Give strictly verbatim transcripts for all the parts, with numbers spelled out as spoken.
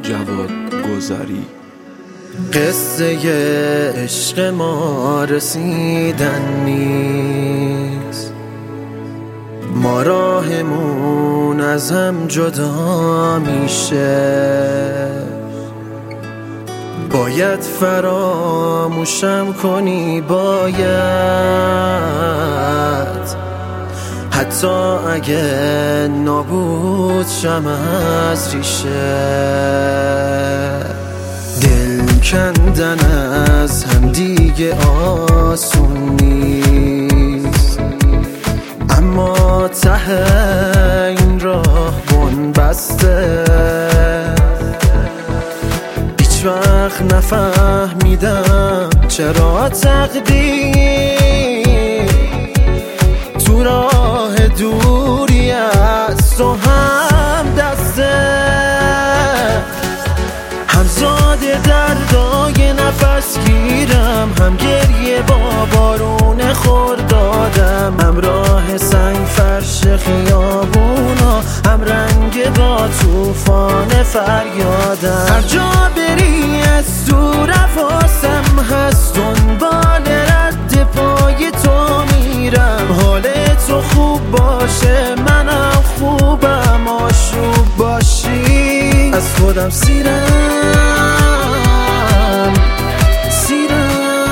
جواد گذاری. قصه عشق ما رسیدن نیست، ما راهمون از هم جدا میشه. باید فراموشم کنی، باید حتی اگه نابود شم از ریشه. دل کندن از هم دیگه آسون نیست، اما ته این راه بن‌بسته. هیچ وقت نفهمیدم چرا تقدیر تو راه دوری از تو هم دسته. همزاد دردای نفس گیرم، هم گریه با بارون خردادم، هم راه سنگ فرش خیابونا، هم رنگ با توفان فریادم. هر جا بری از دور حواسم هست، دنبال رد پای تو میرم. حال تو خوب باشه منم خوبم، آشوب باشی از خودم سیرم سیرم.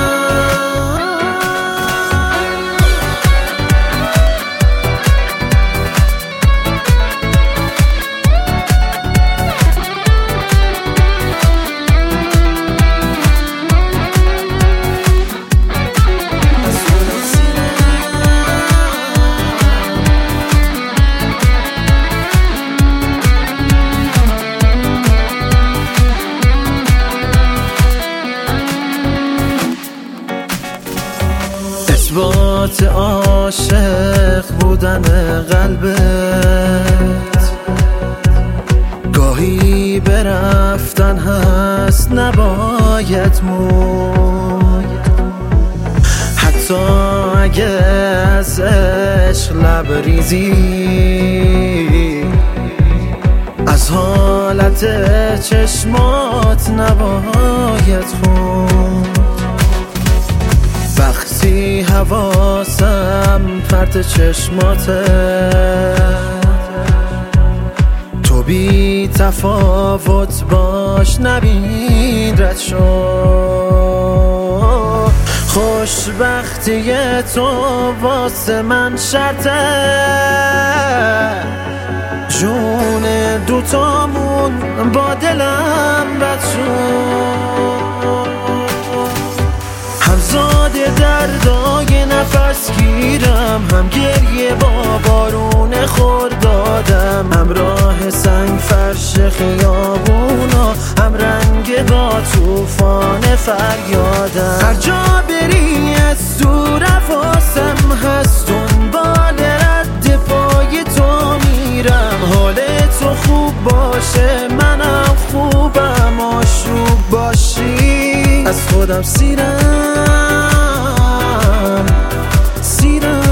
اثبات عاشق بودن قلبت، گاهی برفتن هست نباید موند. حتی اگه از عشق لبریزی، از حالت چشمات نباید خوند. وقتی حواسم پرت چشماته، تو بی تفاوت باش نبین رد شو. خوشبختی تو واسه من شرطه، جون دوتامون با دلم رد شو. همزاد دردای نفس گیرم، هم گریه با بارون خردادم، هم راه سنگ فرش خیابونا، هم رنگ با توفان فریادم. هر جا بری از دور حواسم هست، دنبال رد پای تو میرم. حال تو خوب باشه منم خوبم، آشوب باشی از خودم سیرم سیرم.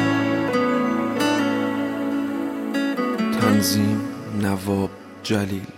تنظیم نواب جلیل.